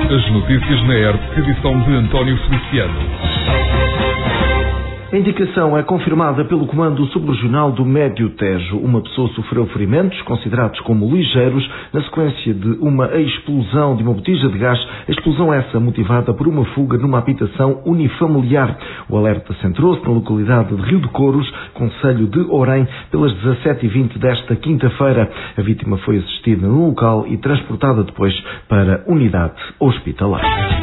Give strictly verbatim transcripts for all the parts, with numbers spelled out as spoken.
As notícias na R T P, edição de António Feliciano. A indicação é confirmada pelo Comando Subregional do Médio Tejo. Uma pessoa sofreu ferimentos, considerados como ligeiros, na sequência de uma explosão de uma botija de gás, a explosão essa motivada por uma fuga numa habitação unifamiliar. O alerta centrou-se na localidade de Rio de Couros, concelho de Orém, pelas dezassete e vinte desta quinta-feira. A vítima foi assistida no local e transportada depois para a unidade hospitalar.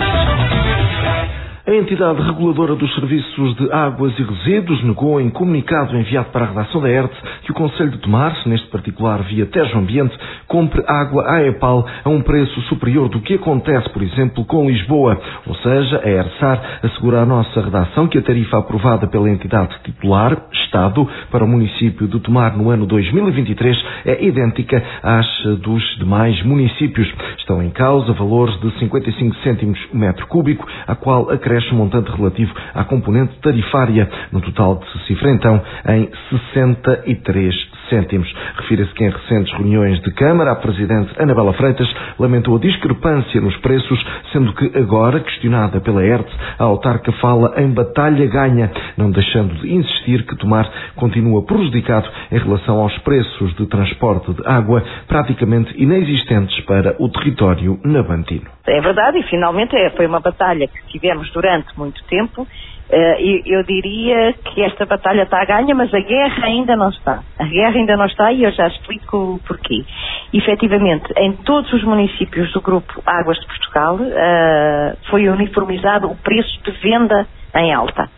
A entidade reguladora dos serviços de águas e resíduos negou em comunicado enviado para a redação da R T que o Concelho de Tomar, neste particular via Tejo Ambiente, compre água à EPAL a um preço superior do que acontece, por exemplo, com Lisboa. Ou seja, a ERSAR assegura à nossa redação que a tarifa aprovada pela entidade titular, Estado, para o município de Tomar no ano dois mil e vinte e três é idêntica às dos demais municípios. Estão em causa valores de cinquenta e cinco cêntimos o metro cúbico, a qual acresce um montante relativo à componente tarifária, no total de se cifra então em sessenta e três cêntimos. Refira-se que em recentes reuniões de Câmara, a Presidente Anabela Freitas lamentou a discrepância nos preços, sendo que agora, questionada pela R T, a autarca fala em batalha ganha, não deixando de insistir que Tomar continua prejudicado em relação aos preços de transporte de água, praticamente inexistentes para o território navantino. É verdade, e finalmente foi uma batalha que tivemos durante muito tempo. Eu diria que esta batalha está a ganha, mas a guerra ainda não está. A guerra ainda não está e eu já explico o porquê. Efetivamente, em todos os municípios do Grupo Águas de Portugal foi uniformizado o preço de venda em alta.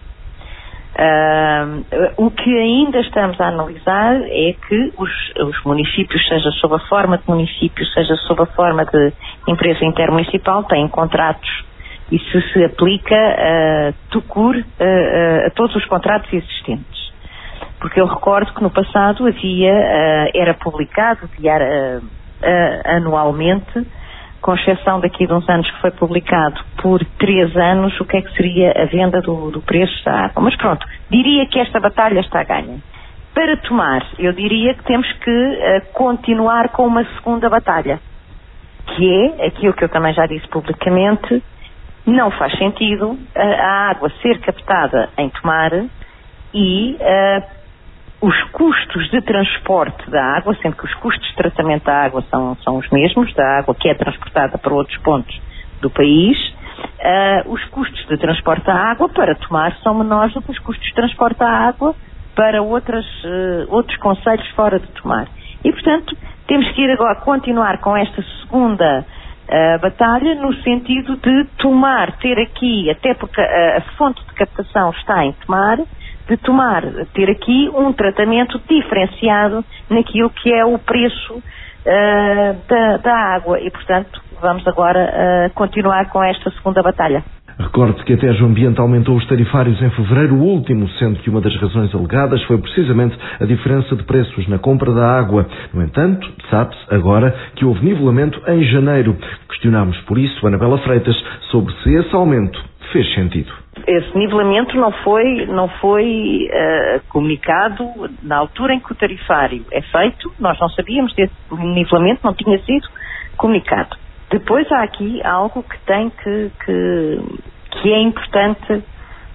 Uh, o que ainda estamos a analisar é que os, os municípios, seja sob a forma de município, seja sob a forma de empresa intermunicipal, têm contratos e se se aplica uh, tucur uh, uh, a todos os contratos existentes. Porque eu recordo que no passado havia, uh, era publicado diário, uh, uh, anualmente, com exceção daqui de uns anos que foi publicado por três anos, o que é que seria a venda do, do preço da água. Mas pronto, diria que esta batalha está ganha. Para Tomar, eu diria que temos que uh, continuar com uma segunda batalha, que é aquilo que eu também já disse publicamente: não faz sentido uh, a água ser captada em Tomar e uh, os custos de transporte da água, sendo que os custos de tratamento da água são, são os mesmos, da água que é transportada para outros pontos do país, uh, os custos de transporte da água para Tomar são menores do que os custos de transporte da água para outras, uh, outros concelhos fora de Tomar. E, portanto, temos que ir agora continuar com esta segunda uh, batalha, no sentido de Tomar ter aqui, até porque a, a fonte de captação está em Tomar, de tomar, ter aqui um tratamento diferenciado naquilo que é o preço uh, da, da água e, portanto, vamos agora uh, continuar com esta segunda batalha. Recorde que a Tejo Ambiente aumentou os tarifários em fevereiro último, sendo que uma das razões alegadas foi precisamente a diferença de preços na compra da água. No entanto, sabe-se agora que houve nivelamento em janeiro. Questionámos por isso Anabela Freitas sobre se esse aumento fez sentido. Esse nivelamento não foi, não foi uh, comunicado na altura em que o tarifário é feito. Nós não sabíamos desse nivelamento, não tinha sido comunicado. Depois há aqui algo que tem que, que, que é importante uh,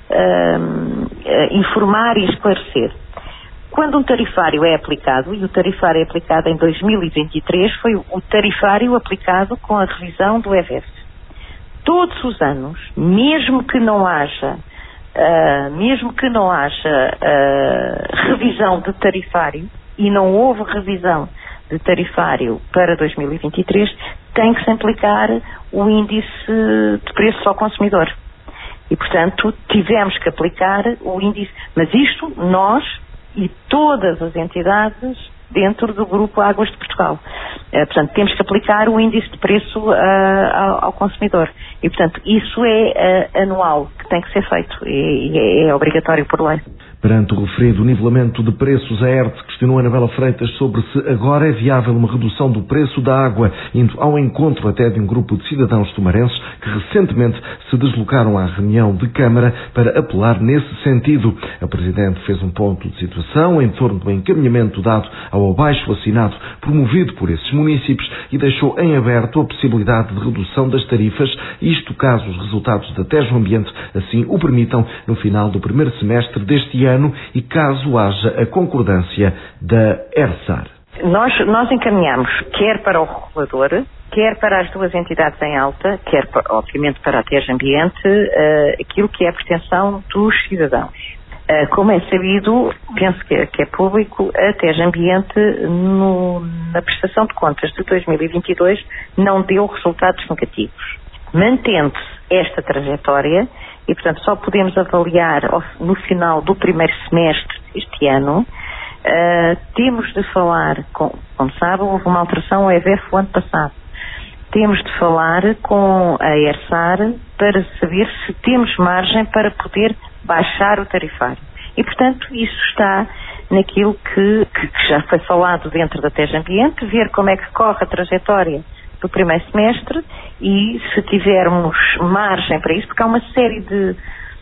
uh, informar e esclarecer. Quando um tarifário é aplicado, e o tarifário é aplicado em dois mil e vinte e três, foi o tarifário aplicado com a revisão do E V E S. Todos os anos, mesmo que não haja, uh, mesmo que não haja uh, revisão de tarifário, e não houve revisão de tarifário para dois mil e vinte e três, tem que se aplicar o índice de preços ao consumidor. E, portanto, tivemos que aplicar o índice, mas isto nós e todas as entidades dentro do Grupo Águas de Portugal. Uh, portanto, temos que aplicar o índice de preço uh, ao, ao consumidor. E, portanto, isso é uh, anual, que tem que ser feito e, e é, é obrigatório por lei. Perante o referido nivelamento de preços, a ERTE questionou Anabela Freitas sobre se agora é viável uma redução do preço da água, indo ao encontro até de um grupo de cidadãos tomarenses que recentemente se deslocaram à reunião de Câmara para apelar nesse sentido. A Presidente fez um ponto de situação em torno do encaminhamento dado ao abaixo assinado promovido por esses municípios e deixou em aberto a possibilidade de redução das tarifas, isto caso os resultados da Tejo Ambiente assim o permitam no final do primeiro semestre deste ano e caso haja a concordância da ERSAR. Nós, nós encaminhamos, quer para o regulador, quer para as duas entidades em alta, quer, obviamente, para a Tejo Ambiente, uh, aquilo que é a pretensão dos cidadãos. Uh, como é sabido, penso que é, que é público, a Tejo Ambiente, no, na prestação de contas de dois mil e vinte e dois, não deu resultados negativos. Mantendo-se esta trajetória, e portanto só podemos avaliar ao, no final do primeiro semestre deste ano, uh, temos de falar, com, como sabe, houve uma alteração ao E V F o ano passado. Temos de falar com a ERSAR para saber se temos margem para poder baixar o tarifário. E, portanto, isso está naquilo que, que, que já foi falado dentro da Tejo Ambiente, ver como é que corre a trajetória do primeiro semestre e se tivermos margem para isso, porque há uma série de,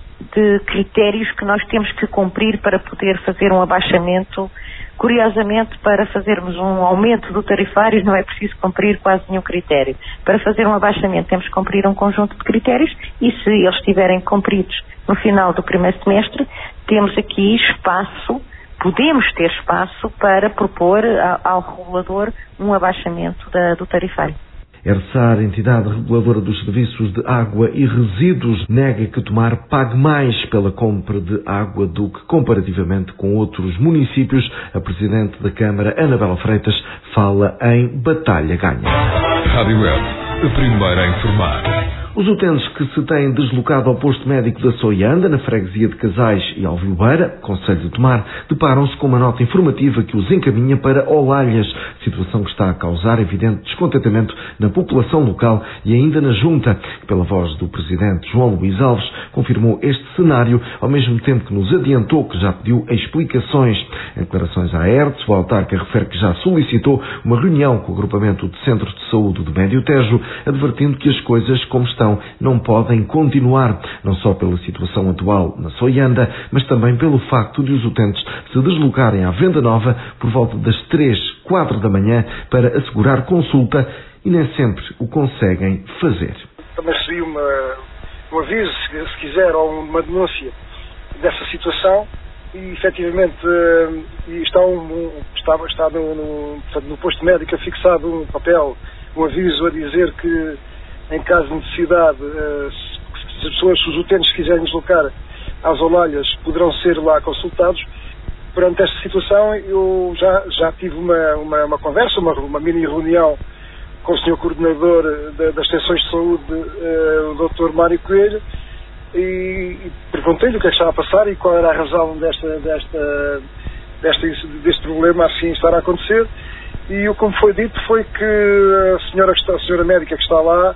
de critérios que nós temos que cumprir para poder fazer um abaixamento. Curiosamente, para fazermos um aumento do tarifário não é preciso cumprir quase nenhum critério. Para fazer um abaixamento temos que cumprir um conjunto de critérios e se eles estiverem cumpridos no final do primeiro semestre, temos aqui espaço, podemos ter espaço para propor ao regulador um abaixamento da, do tarifário. ERSAR, entidade reguladora dos serviços de água e resíduos, nega que Tomar pague mais pela compra de água do que comparativamente com outros municípios. A Presidente da Câmara, Anabela Freitas, fala em batalha ganha. Rádio Web, a primeira a informar. Os utentes que se têm deslocado ao posto médico da Soianda, na freguesia de Casais e Alvilbeira, concelho de Tomar, deparam-se com uma nota informativa que os encaminha para Olalhas, situação que está a causar evidente descontentamento na população local e ainda na Junta, que pela voz do Presidente João Luís Alves confirmou este cenário, ao mesmo tempo que nos adiantou que já pediu explicações. Em declarações à ERTE, o autarca refere que já solicitou uma reunião com o agrupamento de centros de saúde do Médio Tejo, advertindo que as coisas como estão não podem continuar, não só pela situação atual na Soianda, mas também pelo facto de os utentes se deslocarem à Venda Nova por volta das três, quatro da manhã para assegurar consulta e nem sempre o conseguem fazer. Também recebi uma, um aviso, se quiser, ou uma denúncia dessa situação e, efetivamente, está, um, está, está no, no, no posto médico fixado um papel, um aviso a dizer que em caso de necessidade, se as pessoas, se os utentes quiserem deslocar às Olalhas, poderão ser lá consultados. Perante esta situação, eu já, já tive uma, uma, uma conversa, uma, uma mini reunião com o senhor Coordenador da, das Extensões de Saúde, uh, o doutor Mário Coelho, e, e perguntei-lhe o que é que estava a passar e qual era a razão desta, desta, desta, deste problema assim estar a acontecer. E o que me foi dito foi que a senhora, que está, a senhora médica que está lá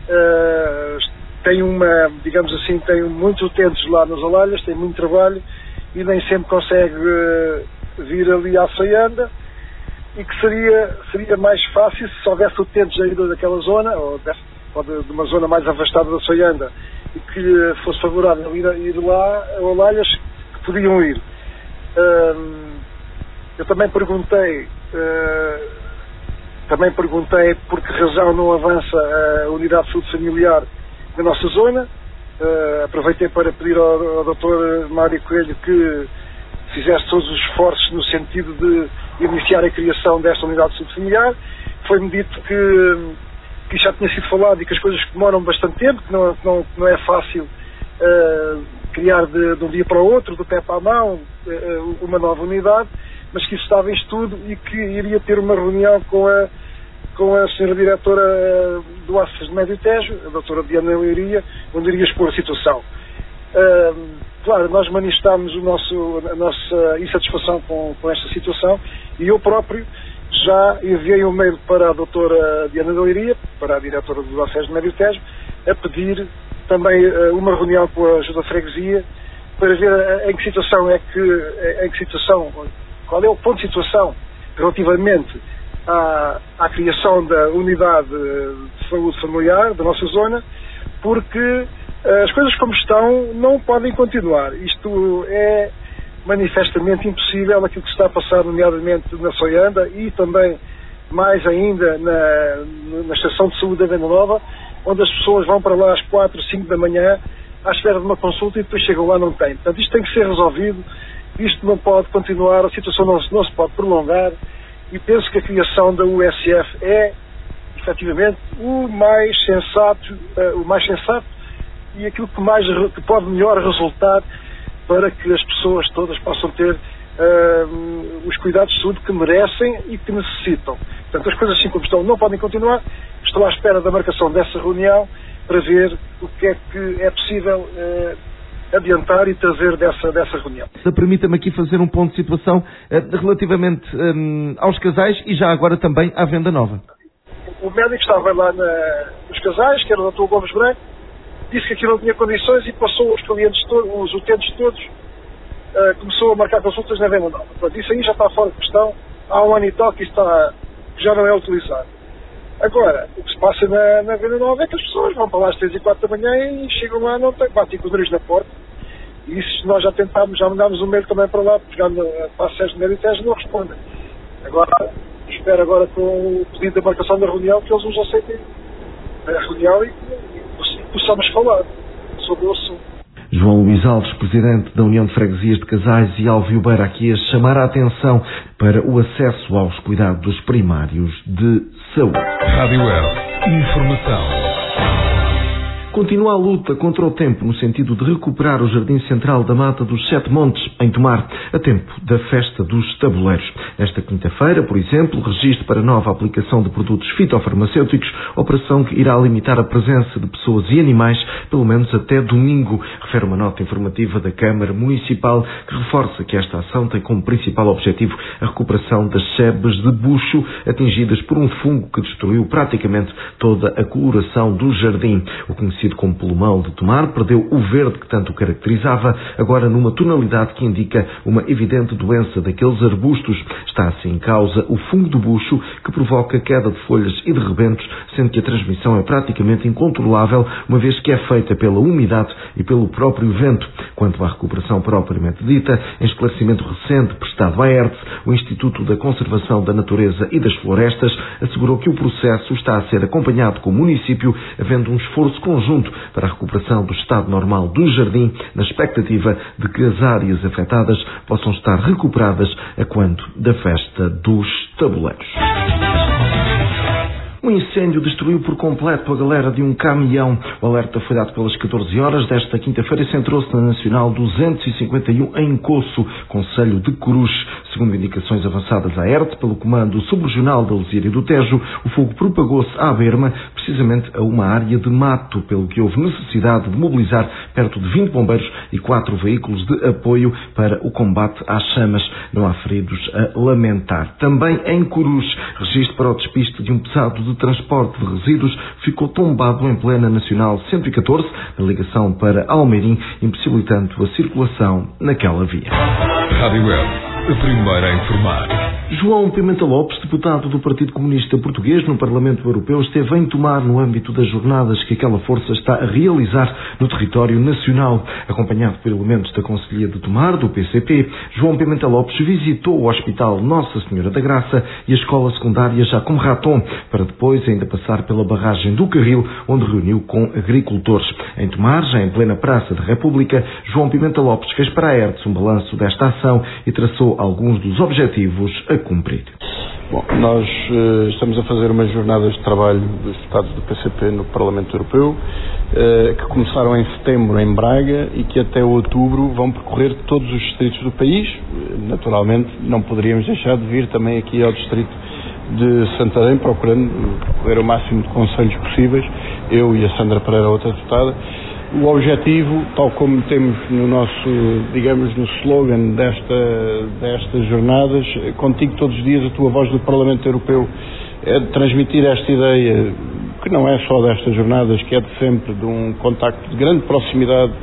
uh, tem uma, digamos assim, tem muitos utentes lá nas Olalhas, tem muito trabalho e nem sempre consegue uh, vir ali à Soianda e que seria, seria mais fácil se houvesse utentes ainda daquela zona ou, desse, ou de, de uma zona mais afastada da Soianda e que lhe fosse favorável ir, ir lá a Olalhas, que podiam ir. Uh, eu também perguntei Uh, também perguntei por que razão não avança a unidade de saúde familiar na nossa zona. Uh, aproveitei para pedir ao, ao doutor Mário Coelho que fizesse todos os esforços no sentido de iniciar a criação desta unidade de saúde familiar. Foi-me dito que, que já tinha sido falado e que as coisas demoram bastante tempo, que não, não, não é fácil uh, criar de, de um dia para o outro, do pé para a mão, uh, uma nova unidade, mas que isso estava em estudo e que iria ter uma reunião com a, com a senhora diretora do A C S de Médio Tejo, a doutora Diana Leiria, onde iria expor a situação. Uh, claro, nós manifestámos o nosso, a nossa insatisfação com, com esta situação e eu próprio já enviei um mail para a doutora Diana Leiria, para a diretora do A C S de Médio Tejo, a pedir também uh, uma reunião com a ajuda freguesia para ver em que situação é que, em que situação, qual é o ponto de situação relativamente à, à criação da unidade de saúde familiar da nossa zona, porque as coisas como estão não podem continuar. Isto é manifestamente impossível, aquilo que se está a passar, nomeadamente na Soianda e também mais ainda na, na estação de saúde da Venda Nova, onde as pessoas vão para lá às quatro, cinco da manhã à espera de uma consulta e depois chegam lá e não têm. Portanto, isto tem que ser resolvido, isto não pode continuar, a situação não, não se pode prolongar, e penso que a criação da U S F é, efetivamente, o mais sensato, uh, o mais sensato e aquilo que, mais, que pode melhor resultar para que as pessoas todas possam ter uh, os cuidados de saúde que merecem e que necessitam. Portanto, as coisas assim como estão não podem continuar. Estou à espera da marcação dessa reunião para ver o que é que é possível uh, adiantar e trazer dessa, dessa reunião. Permita-me aqui fazer um ponto de situação uh, relativamente um, aos casais e já agora também à Venda Nova. O médico estava lá na, nos casais, que era o doutor Gomes Branco, disse que aquilo não tinha condições e passou os clientes todos, os utentes todos, uh, começou a marcar consultas na Venda Nova. Portanto, isso aí já está fora de questão. Há um ano e tal que isso está, que já não é utilizado. Agora, o que se passa na, na Venda Nova é que as pessoas vão para lá às três e quatro da manhã e chegam lá, não tem, batem com o nariz na porta. E isso nós já tentámos, já mandámos um mail também para lá, pegando para a Sérgio de Meritejo, não respondem. Agora, espero agora com o pedido da marcação da reunião que eles nos aceitem a reunião e, e possamos falar sobre o assunto. João Luís Alves, presidente da União de Freguesias de Casais e Alvio Beira, aqui a chamar a atenção para o acesso aos cuidados primários de saúde. Rádio Web. Informação. Continua a luta contra o tempo no sentido de recuperar o Jardim Central da Mata dos Sete Montes, em Tomar, a tempo da Festa dos Tabuleiros. Nesta quinta-feira, por exemplo, registro para nova aplicação de produtos fitofarmacêuticos, operação que irá limitar a presença de pessoas e animais, pelo menos até domingo, refere uma nota informativa da Câmara Municipal, que reforça que esta ação tem como principal objetivo a recuperação das sebes de bucho atingidas por um fungo que destruiu praticamente toda a coloração do jardim. O conhecido como pulmão de Tomar perdeu o verde que tanto o caracterizava, agora numa tonalidade que indica uma evidente doença daqueles arbustos. Está assim em causa o fungo do bucho, que provoca queda de folhas e de rebentos, sendo que a transmissão é praticamente incontrolável, uma vez que é feita pela umidade e pelo próprio vento. Quanto à recuperação propriamente dita, em esclarecimento recente prestado à E R T S, o Instituto da Conservação da Natureza e das Florestas assegurou que o processo está a ser acompanhado com o município, havendo um esforço conjunto para a recuperação do estado normal do jardim, na expectativa de que as áreas afetadas possam estar recuperadas a quando da Festa dos Tabuleiros. Um incêndio destruiu por completo a galera de um caminhão. O alerta foi dado pelas catorze horas desta quinta-feira e centrou-se na Nacional duzentos e cinquenta e um em Coço, concelho de Coruche. Segundo indicações avançadas à E R T, pelo Comando Subregional da Lesíria e do Tejo, o fogo propagou-se à berma, precisamente a uma área de mato, pelo que houve necessidade de mobilizar perto de vinte bombeiros e quatro veículos de apoio para o combate às chamas. Não há feridos a lamentar. Também em Coruche, registro para o despiste de um pesado de transporte de resíduos ficou tombado em plena Nacional cento e catorze, na ligação para Almeirim, impossibilitando a circulação naquela via. Rádio Web, a primeira a informar. João Pimenta Lopes, deputado do Partido Comunista Português no Parlamento Europeu, esteve em Tomar no âmbito das jornadas que aquela força está a realizar no território nacional. Acompanhado por elementos da Conselhia de Tomar, do P C P, João Pimenta Lopes visitou o Hospital Nossa Senhora da Graça e a Escola Secundária Jacome Raton, para depois ainda passar pela barragem do Carril, onde reuniu com agricultores. Em Tomar, já em plena Praça da República, João Pimenta Lopes fez para a E R T S um balanço desta ação e traçou alguns dos objetivos a cumprir. Bom, nós uh, estamos a fazer umas jornadas de trabalho dos deputados do P C P no Parlamento Europeu, uh, que começaram em setembro em Braga e que até outubro vão percorrer todos os distritos do país. Uh, naturalmente, não poderíamos deixar de vir também aqui ao distrito de Santarém, procurando percorrer o máximo de concelhos possíveis, eu e a Sandra Pereira, outra deputada. O objetivo, tal como temos no nosso, digamos, no slogan desta, destas jornadas, contigo todos os dias, a tua voz do Parlamento Europeu, é de transmitir esta ideia, que não é só destas jornadas, que é de sempre, de um contacto de grande proximidade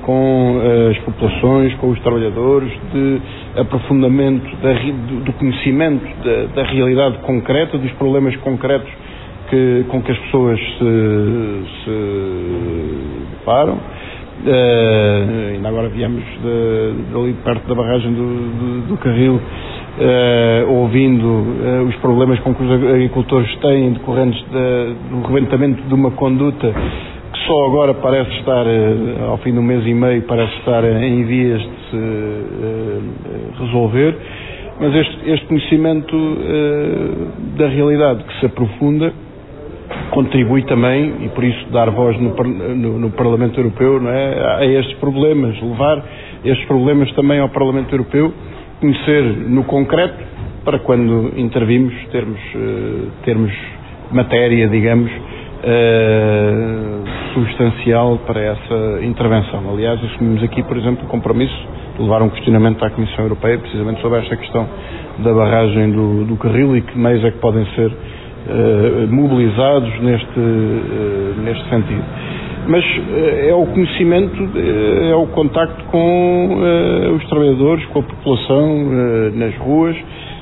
com as populações, com os trabalhadores, de aprofundamento da, do conhecimento da, da realidade concreta, dos problemas concretos que, com que as pessoas se, se deparam. Uh, ainda agora viemos de, de ali perto da barragem do, do, do Carril, uh, ouvindo uh, os problemas com que os agricultores têm decorrentes de, do rebentamento de uma conduta que só agora parece estar, uh, ao fim de um mês e meio, parece estar em vias de se uh, resolver. Mas este, este conhecimento uh, da realidade que se aprofunda contribui também, e por isso dar voz no, no, no Parlamento Europeu, não é, a estes problemas, levar estes problemas também ao Parlamento Europeu, conhecer no concreto, para quando intervimos termos, uh, termos matéria, digamos, uh, substancial para essa intervenção. Aliás, assumimos aqui, por exemplo, o compromisso de levar um questionamento à Comissão Europeia, precisamente sobre esta questão da barragem do, do Carril e que meios é que podem ser Uh, mobilizados neste, uh, neste sentido. Mas uh, é o conhecimento, uh, é o contacto com uh, os trabalhadores, com a população uh, nas ruas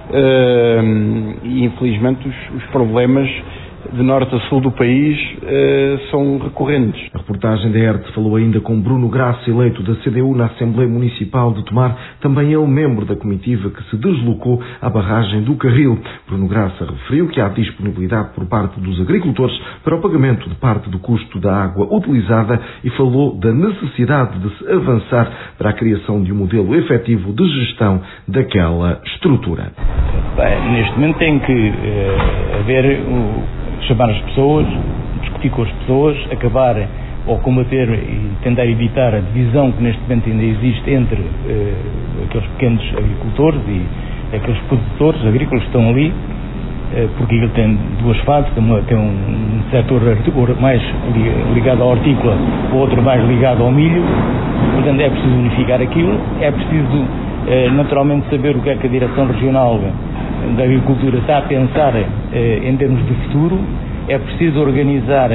uh, e infelizmente os, os problemas de norte a sul do país uh, são recorrentes. A reportagem da R T falou ainda com Bruno Graça, eleito da C D U na Assembleia Municipal de Tomar, também ele membro da comitiva que se deslocou à barragem do Carril. Bruno Graça referiu que há disponibilidade por parte dos agricultores para o pagamento de parte do custo da água utilizada e falou da necessidade de se avançar para a criação de um modelo efetivo de gestão daquela estrutura. Bem, neste momento tem que uh, haver o chamar as pessoas, discutir com as pessoas, acabar ou combater e tentar evitar a divisão que neste momento ainda existe entre uh, aqueles pequenos agricultores e aqueles produtores agrícolas que estão ali, uh, porque ele tem duas fases, tem, uma, tem um, um setor mais ligado à hortícola, o outro mais ligado ao milho, portanto é preciso unificar aquilo, é preciso uh, naturalmente saber o que é que a Direção Regional da Agricultura está a pensar eh, em termos de futuro. É preciso organizar eh,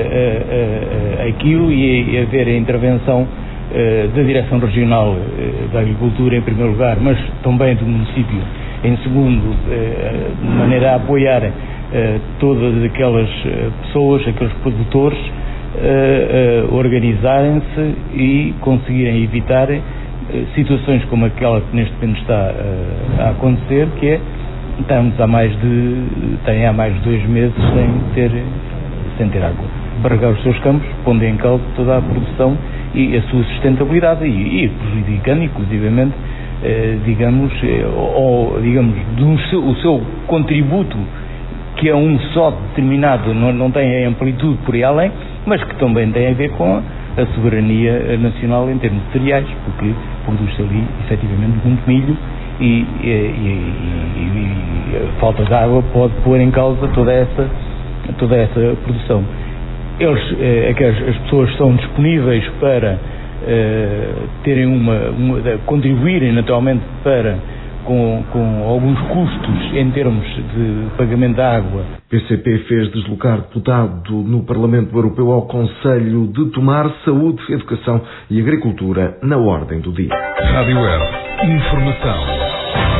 eh, eh, aquilo e, e haver a intervenção eh, da Direção Regional eh, da Agricultura em primeiro lugar, mas também do município em segundo, eh, de maneira a apoiar eh, todas aquelas pessoas, aqueles produtores, eh, eh, organizarem-se e conseguirem evitar eh, situações como aquela que neste momento está eh, a acontecer, que é estamos há mais de tem há mais de dois meses sem ter sem ter água, barregar os seus campos, pondo em causa toda a produção e a sua sustentabilidade e, e prejudicando inclusivamente eh, digamos eh, ou digamos de um seu, o seu contributo, que é um só determinado, não, não tem a amplitude por aí além, mas que também tem a ver com a, a soberania nacional em termos de cereais, porque produz-se ali efetivamente muito milho. E, e, e, e a falta de água pode pôr em causa toda essa, toda essa produção. Eles, eh, as, as pessoas são disponíveis para eh, terem uma, uma, contribuírem naturalmente para com, com alguns custos em termos de pagamento da água. O P C P fez deslocar deputado no Parlamento Europeu ao Conselho de Tomar Saúde, Educação e Agricultura na ordem do dia. Rádio R, informação.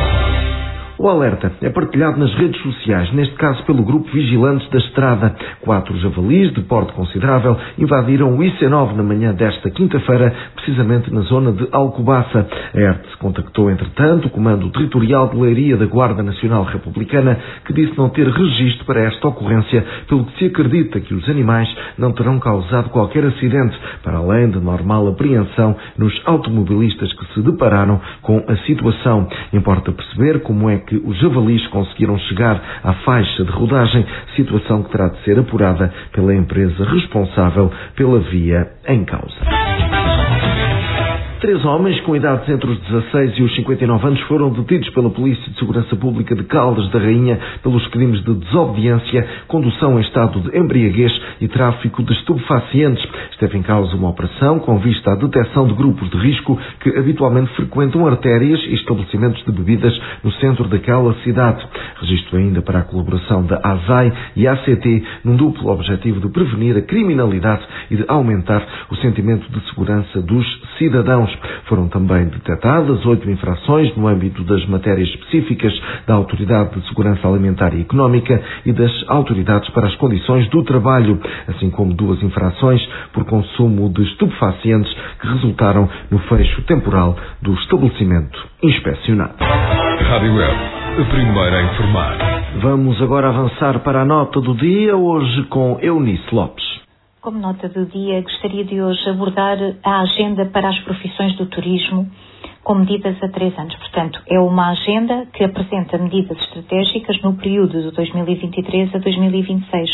O alerta é partilhado nas redes sociais, neste caso pelo grupo Vigilantes da Estrada. Quatro javalis de porte considerável invadiram o I C nove na manhã desta quinta-feira, precisamente na zona de Alcobaça. A R T contactou, entretanto, o Comando Territorial de Leiria da Guarda Nacional Republicana, que disse não ter registro para esta ocorrência, pelo que se acredita que os animais não terão causado qualquer acidente, para além da normal apreensão nos automobilistas que se depararam com a situação. Importa perceber como é que os javalis conseguiram chegar à faixa de rodagem, situação que terá de ser apurada pela empresa responsável pela via em causa. Três homens com idades entre os dezasseis e os cinquenta e nove anos foram detidos pela Polícia de Segurança Pública de Caldas da Rainha pelos crimes de desobediência, condução em estado de embriaguez e tráfico de estupefacientes. Esteve em causa uma operação com vista à detecção de grupos de risco que habitualmente frequentam artérias e estabelecimentos de bebidas no centro daquela cidade. Registro ainda para a colaboração da A S A I e A C T num duplo objetivo de prevenir a criminalidade e de aumentar o sentimento de segurança dos cidadãos. Foram também detectadas oito infrações no âmbito das matérias específicas da Autoridade de Segurança Alimentar e Económica e das Autoridades para as Condições do Trabalho, assim como duas infrações por consumo de estupefacientes que resultaram no fecho temporal do estabelecimento inspecionado. Rádio Web, a primeira a informar. Vamos agora avançar para a nota do dia, hoje com Eunice Lopes. Como nota do dia, gostaria de hoje abordar a agenda para as profissões do turismo com medidas a três anos. Portanto, é uma agenda que apresenta medidas estratégicas no período de dois mil e vinte e três a dois mil e vinte e seis.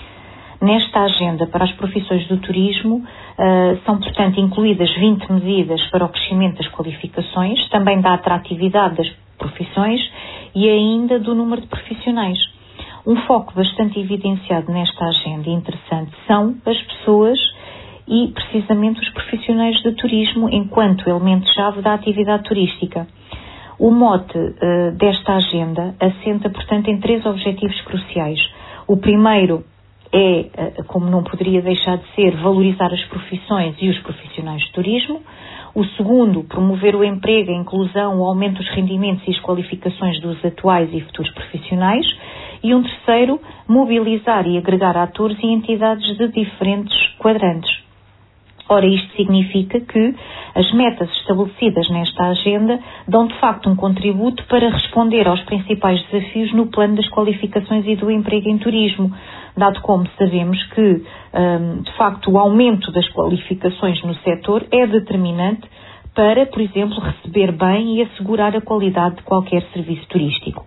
Nesta agenda para as profissões do turismo uh, são, portanto, incluídas vinte medidas para o crescimento das qualificações, também da atratividade das profissões e ainda do número de profissionais. Um foco bastante evidenciado nesta agenda e interessante são as pessoas e, precisamente, os profissionais do turismo enquanto elemento-chave da atividade turística. O mote uh, desta agenda assenta, portanto, em três objetivos cruciais. O primeiro é, uh, como não poderia deixar de ser, valorizar as profissões e os profissionais de turismo. O segundo, promover o emprego, a inclusão, o aumento dos rendimentos e as qualificações dos atuais e futuros profissionais. E um terceiro, mobilizar e agregar atores e entidades de diferentes quadrantes. Ora, isto significa que as metas estabelecidas nesta agenda dão de facto um contributo para responder aos principais desafios no plano das qualificações e do emprego em turismo, dado como sabemos que, de facto, o aumento das qualificações no setor é determinante para, por exemplo, receber bem e assegurar a qualidade de qualquer serviço turístico.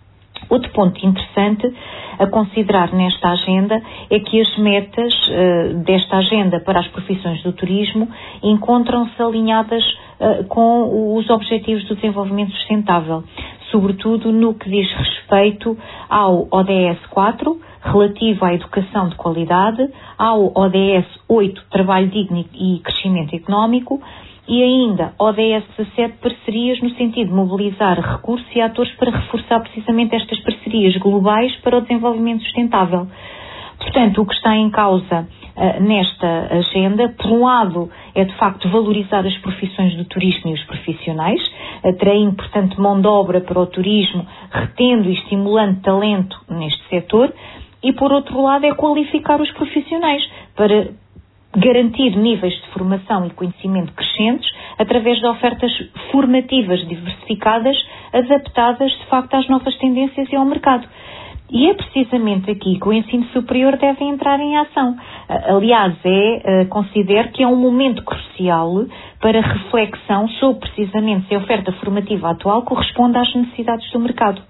Outro ponto interessante a considerar nesta agenda é que as metas uh, desta agenda para as profissões do turismo encontram-se alinhadas uh, com os objetivos do desenvolvimento sustentável, sobretudo no que diz respeito ao O D S quatro, relativo à educação de qualidade, ao O D S oito, trabalho digno e crescimento económico, e ainda O D S dezassete, parcerias no sentido de mobilizar recursos e atores para reforçar precisamente estas parcerias globais para o desenvolvimento sustentável. Portanto, o que está em causa uh, nesta agenda, por um lado, é de facto valorizar as profissões do turismo e os profissionais, atraindo, portanto, mão de obra para o turismo, retendo e estimulando talento neste setor, e por outro lado é qualificar os profissionais para garantir níveis de formação e conhecimento crescentes através de ofertas formativas diversificadas, adaptadas de facto às novas tendências e ao mercado. E é precisamente aqui que o ensino superior deve entrar em ação. Aliás, é, considero que é um momento crucial para reflexão sobre precisamente se a oferta formativa atual corresponde às necessidades do mercado.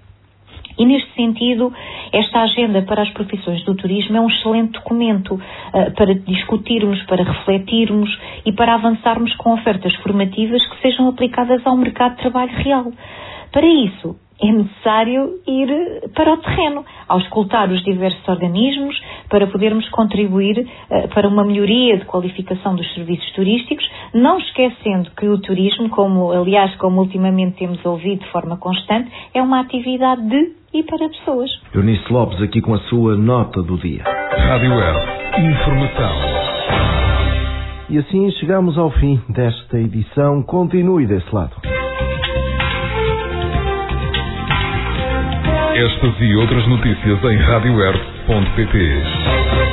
E neste sentido, esta agenda para as profissões do turismo é um excelente documento uh, para discutirmos, para refletirmos e para avançarmos com ofertas formativas que sejam aplicadas ao mercado de trabalho real. Para isso, é necessário ir para o terreno, auscultar os diversos organismos, para podermos contribuir uh, para uma melhoria de qualificação dos serviços turísticos, não esquecendo que o turismo, como aliás, como ultimamente temos ouvido de forma constante, é uma atividade de e para pessoas. Eunice Lopes aqui com a sua nota do dia. Rádio Web, informação. E assim chegamos ao fim desta edição. Continue desse lado. Estas e outras notícias em rádio web ponto pt.